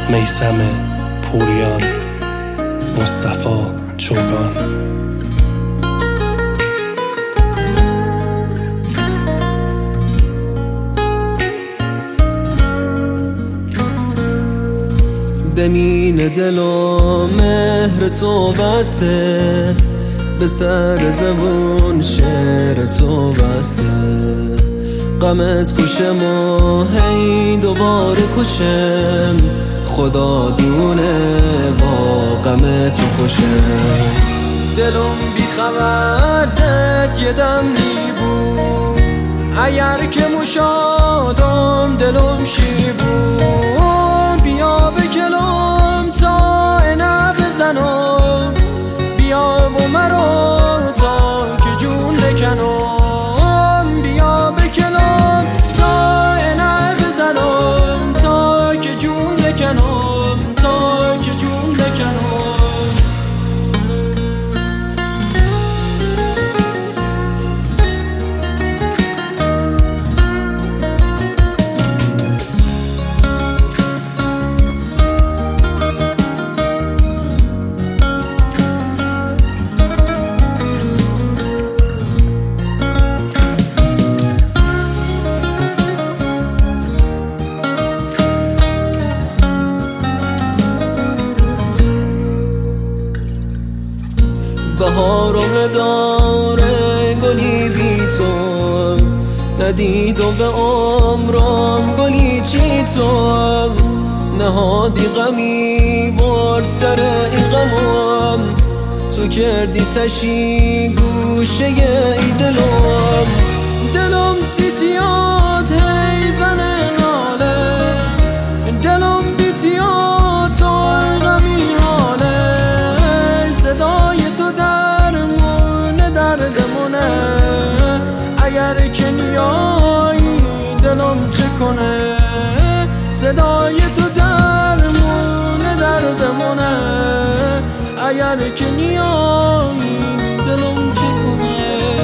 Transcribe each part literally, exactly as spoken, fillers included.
میثم پوریان، مصطفی چوگان. به مین دل و مهر تو بسته، به سر زبون شعر تو بسته. غمت کشم و هی دوباره کشم، خدا دونه با غم تو خوشم. دلم بی خبر زد یه دم میبود، اگر که مشادم دلم شی بود. بیا بکلم تا اینه بزنم، بیا و مرا تا که جون بکنم. بیا بکلم تا اینه بزنم، تا که جون بکنم، تا که جون بکنم. بهارم نداره گلی بی تو، ندیدم به عمرم گلی چی تو. نهادی غمی بر سر این غمم، تو کردی تشی گوشه ای دلم. دلم سیتیات هی زنه ناله، دلم بیتیات تو غمی حاله. صدای تو درمون دردمونه، اگر که نیایی دلم چه کنه. صدای تو درمون دردمونه، اگر که نیایی دلم چه کنه.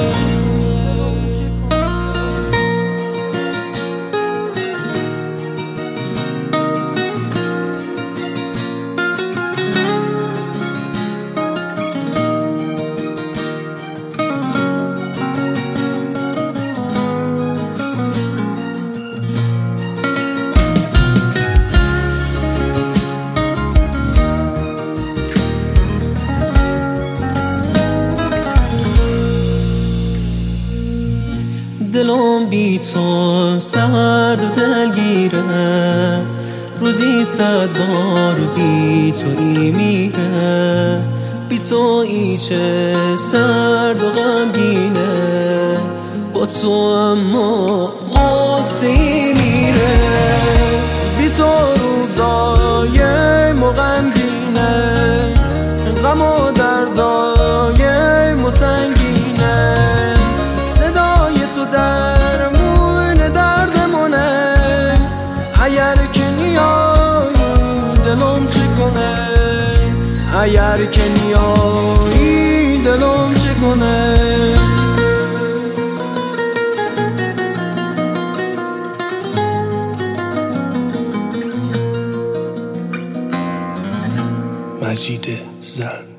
دلم بی تو سرد و دلگیره، روزی صد بار بی تو ای میره. بی تو ای چه سرد و غمگینه، با تو اما قصه میره. بی تو روزای ما غمگینه، غم و دردای ما سنگینه. درمون دردمونه، اگر که نیایی دلم چه کنه. اگر که نیایی دلم چه کنه. مجید زن.